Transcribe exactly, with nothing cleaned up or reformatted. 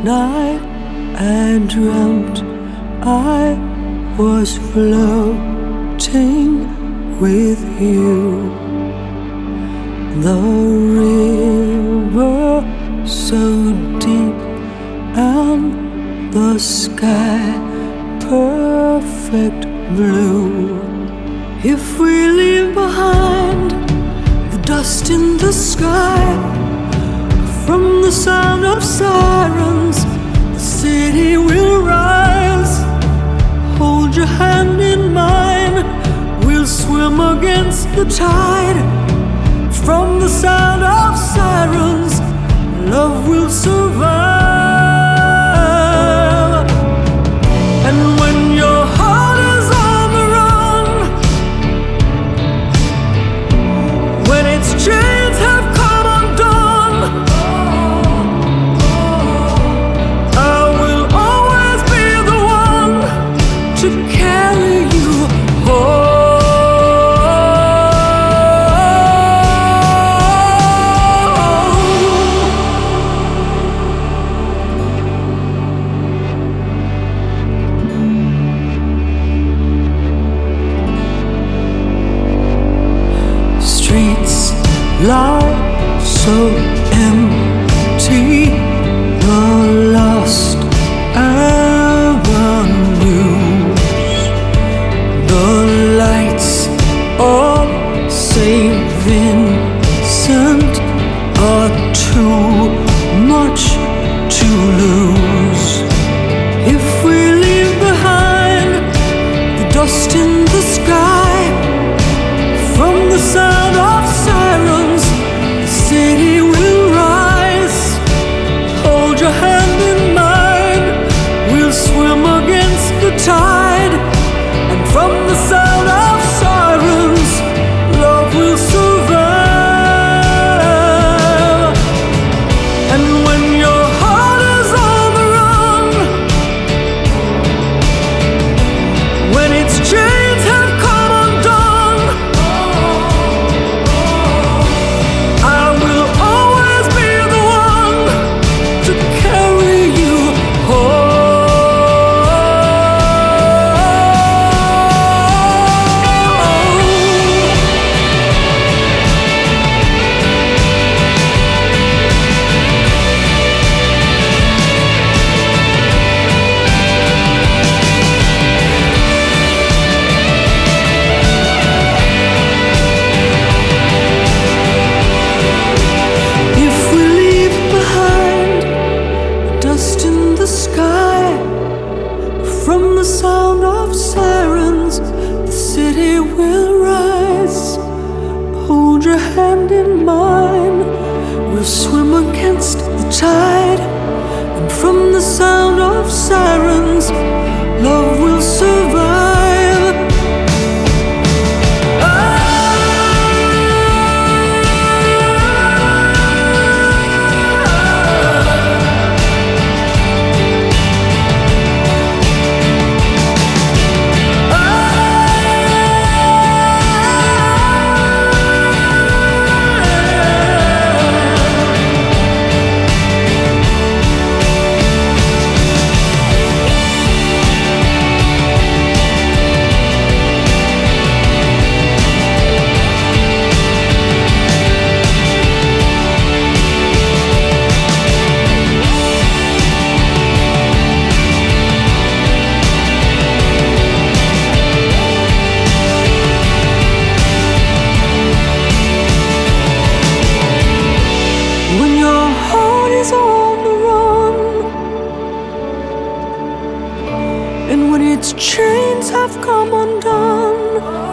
night I dreamt I was floating with you. The river so deep and the sky perfect blue. If we leave behind the dust in the sky, from the sound of sirens, the city will rise. Hold your hand in mine, we'll swim against the tide. From the sound of sirens, love will survive. And when your heart is on the run, when its chains have come undone, I will always be the one to carry you home. Streets lie so empty, the lost avenues, the lights of Saint Vincent are too much to lose. If we leave behind the dust in the sky, from the sound of sirens, the city will rise. Hold your hand in mine, we'll swim against the tide. And from the sound of sirens, love will survive. And when your heart is on the run, when its chains have come undone, I will always be the one to carry you home. If we leave behind the dust in the sky, from the sound of sirens, the city will rise. Hold your hand in mine, we'll swim against the tide. And from the sound of sirens, love will survive. When your heart is on the run, and when its chains have come undone,